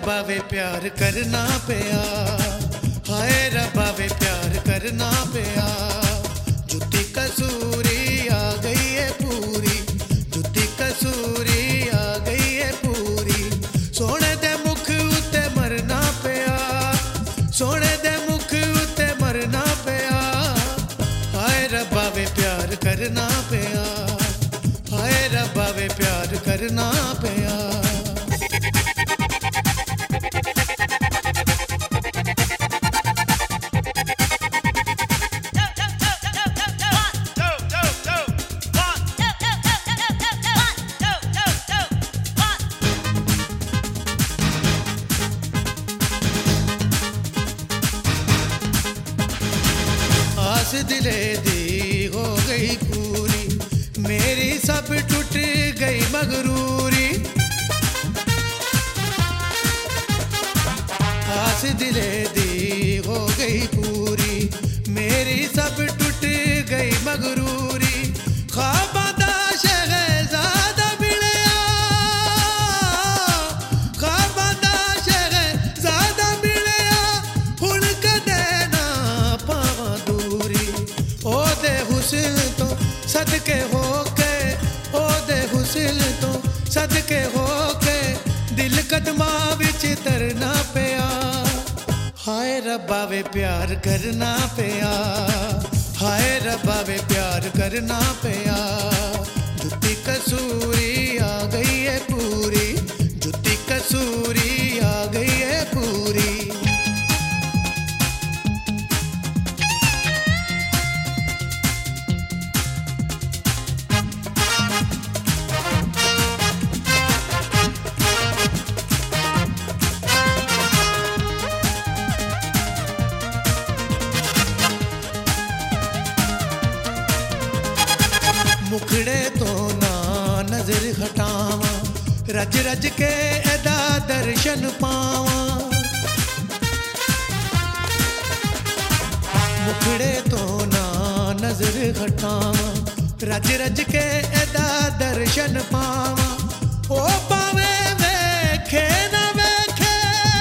रब्बा वे प्यार करना पिया, हाय रब्बा वे प्यार करना पिया। जुत्ती कसूरी आ गई है पूरी, जुत्ती कसूरी आ गई है पूरी। सोने दे मुख उत्ते मरना पिया, सोने दे मुख उत्ते मरना पिया। हाय रब्बा वे प्यार करना पिया, हाय रब्बा वे प्यार करना पिया। आस दिले दी हो गई पूरी, मेरी सब टूट गई मगरूरी। आस दिले दी हो गई पूरी, मेरी सब टूट गई मगरूरी। ख्वाबां दा शहज़ादा मिलिया, ख्वाबां दा शहज़ादा मिलिया। हुण कदे ना पावां दूरी, ओदे हुस्न तो सदके हो के, ओदे हुस्न तो सदके हो के। दिल कदमां विच तरना पिया, हाय रब्बा वे प्यार करना पिया, हाय रब्बा वे प्यार करना पिया। जुत्ती कसूरी आ गई है पूरी, जुत्ती कसूरी आ गई है पूरी। मुखड़े तो ना नजर हटावा, रज रज के एदा दर्शन पावा। मुखड़े तो ना नजर हटावा, रज रज के एदा दर्शन पावा। ओ पावे वेखे ना वेखे,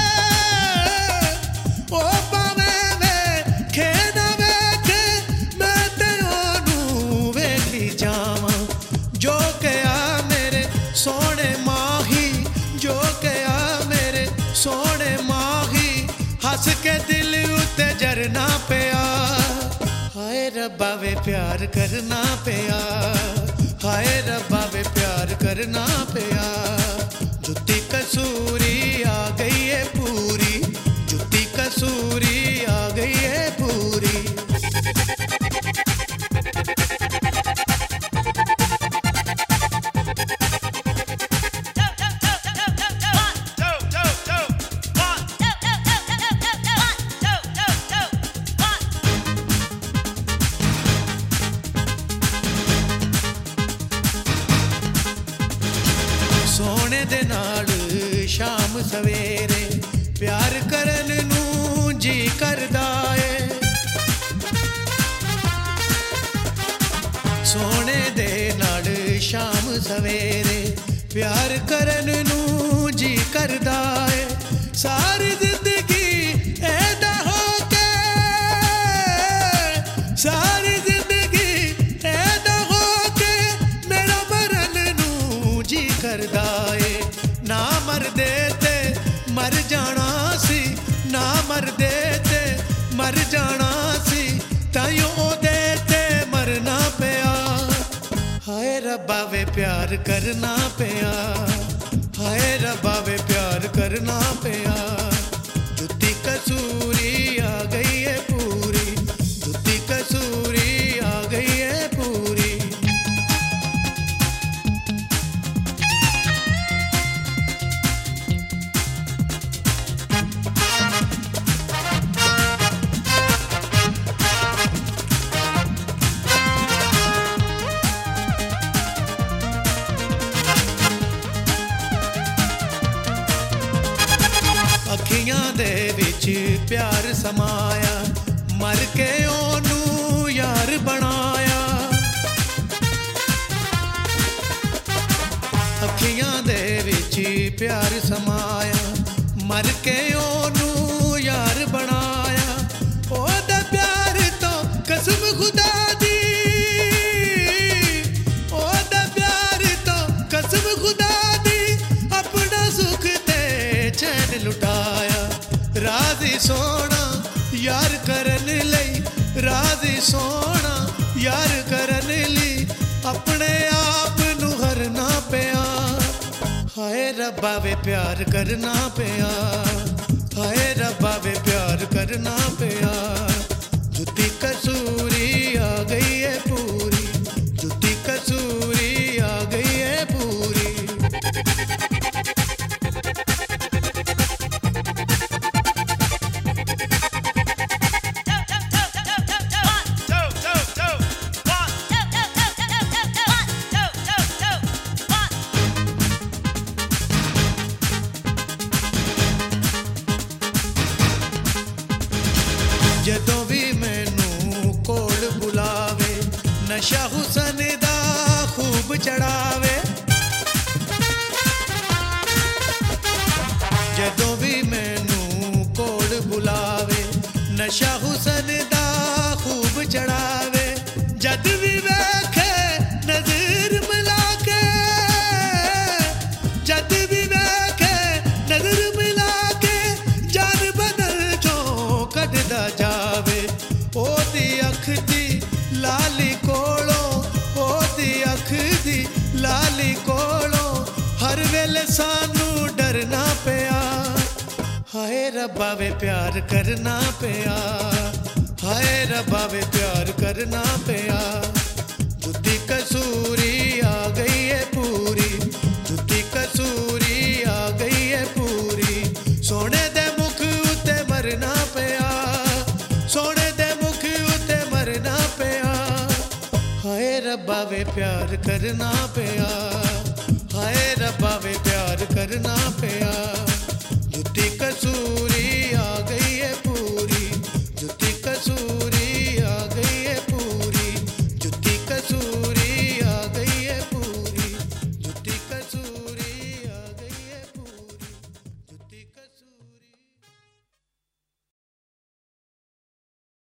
ओ पावे वेखे ना वेखे। मैं ते ओनू वेखी जावां, जो कया मेरे सोने माही, जो कया मेरे सोने माही। हंस के दिल उत्ते जरना पिया, हाय रब्बा वे प्यार करना पिया, हाय रब्बा वे प्यार करना पिया। जुत्ती कसूरी आ गई है पूरी, जुत्ती कसूरी आ गई है पूरी। सोने दे नाल शाम सवेरे प्यार करन नू जी करदा ए। सोने दे नाल शाम सवेरे प्यार करन नू जी करदा ए। सारी जिंदगी ऐदा हो के, सारी जिंदगी ऐदा हो के। मेरा मरन नू जी करदा ए। ना मर देते मर जाना सी, ना मर देते मर जाना सी। ताइयों ओदे ते मरना पिया, हाय रब्बा वे प्यार करना पिया, हाय रब्बा वे प्यार करना पिया। जुत्ती कसूरी आ गई है पूरी, जुत्ती कसूरी आ गई है पूरी। अखियां दे विच प्यार समाया, मर के ओनू यार बनाया। अखियां दे विच प्यार समाया, मर के ओनू यार बनाया ओदा प्यार तो कसम खुदा दी ओदा प्यार तो कसम खुदा दी अपना सुख ते चैन लुटाया राजी सोना यार करन लई राजी सोना यार करन लई अपने आप नू हरना पिया हाय रब्बा वे प्यार करना पिया हाय रब्बा वे प्यार करना पिया जुती कसूरी आ गई है पूरी जुती कसूरी आ गई है पूरी जदों भी मैनू कोल बुलावे नशा हुसन दा खूब चढ़ावे जदों भी मैनू कोल बुलावे नशा हुसन दा खूब चढ़ावे जद भी वेखे नजर मिला के जद भी वेखे नजर मिला के जान बदल जो कटदा जावे ओदी अख दी लाली कोलो ओदी अख दी लाली कोलो हर वेले सानू डरना पिया हाय रब्बा वे प्यार करना पिया हाय रब्बा वे प्यार करना पिया जुती कसूरी आ गई है पूरी जुती कसूरी आ गई है पूरी सोने दे मुख उते मरना पिया सोने दे मुख उते मरना पिया हाय रब्बा वे प्यार करना पिया हाय रब्बा वे प्यार करना पिया जुती कसूरी आ गई है पूरी जुती कसूरी